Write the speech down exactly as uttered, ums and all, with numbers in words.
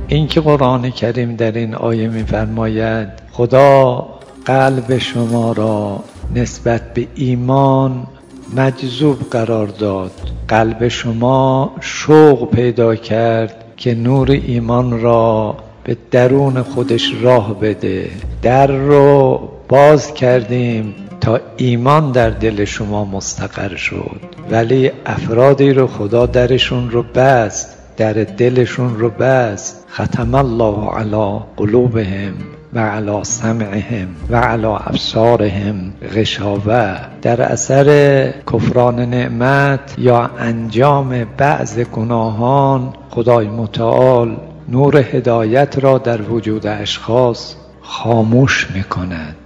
این که قرآن کریم در این آیه می‌فرماید خدا قلب شما را نسبت به ایمان مجذوب قرار داد، قلب شما شوق پیدا کرد که نور ایمان را به درون خودش راه بده. در رو باز کردیم تا ایمان در دل شما مستقر شد، ولی افرادی رو خدا درشون رو بست، در دلشون رو بست. ختم الله علی قلوبهم و علی سمعهم و علی ابصارهم غشاوه. در اثر کفران نعمت یا انجام بعض گناهان خدای متعال نور هدایت را در وجود اشخاص خاموش میکند.